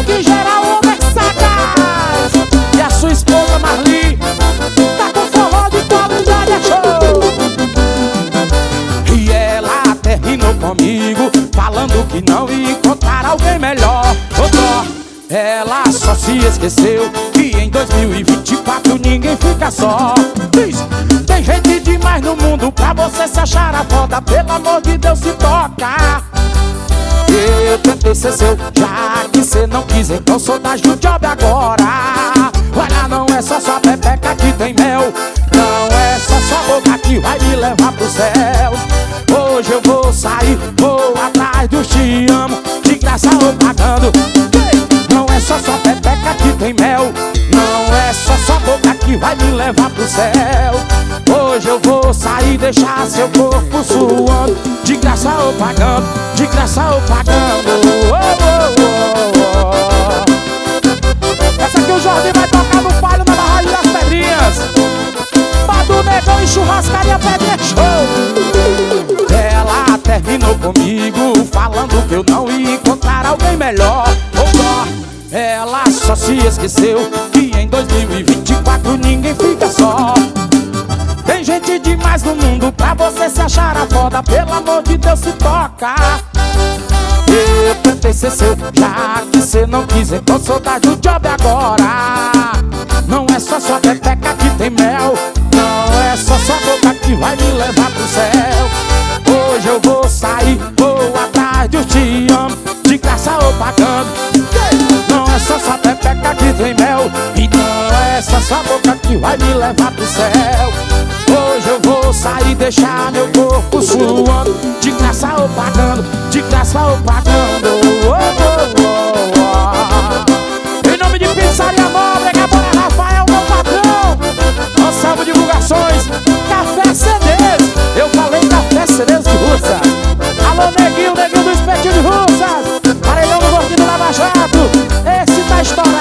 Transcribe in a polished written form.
que gera homem sagaz. E a sua esposa Marli tá com forró de qualidade, é show. E ela terminou comigo falando que não ia encontrar alguém melhor. Ela só se esqueceu que em 2024 ninguém fica só. Diz, tem gente demais no mundo pra você se achar a foda. Pelo amor de Deus, se toca. Eu tentei ser seu, já que cê não quis, então sou da do job agora. Olha, não é só sua pepeca que tem mel, não é só sua boca que vai me levar pro céu. Hoje eu vou sair, vou atrás dos te amo, de graça ou pagando. Não é só sua pepeca que tem mel, não é só sua boca que vai me levar pro céu. Hoje eu vou sair e deixar seu corpo suando, de graça ou pagando, de graça ou pagando. Essa aqui o Jordi vai tocar no palio na Barragem das Pedrinhas. Badu Negão e Churrascaria Pedrinha Show. Ela terminou comigo falando que eu não ia encontrar alguém melhor. Ela só se esqueceu que em 2024 ninguém fica só. Tem gente demais no mundo pra você se achar a foda. Pelo amor de Deus, se toca. Eu tentei ser seu, já que cê não quis, então sou da do job agora. Não é só sua pepeca que tem mel, não é só sua boca que vai me levar pro céu. Hoje eu vou sair, vou atrás dos te amo, de graça ou pagando. Não é só sua pepeca que tem mel, e não é só sua boca que vai me levar pro céu. Hoje eu vou sair e deixar meu corpo suando, de graça ou pagando, de graça ou pagando. Em nome de Pizzaria Nobre, Gabora Rafael, meu patrão. Anselmo Divulgações, Café CDs. Eu falei Café CDs de Russas. Alô, Neguinho, Neguinho do Espetinho de Russas. Paredão do Gordinho do Lava Jato. Esse tá estourado.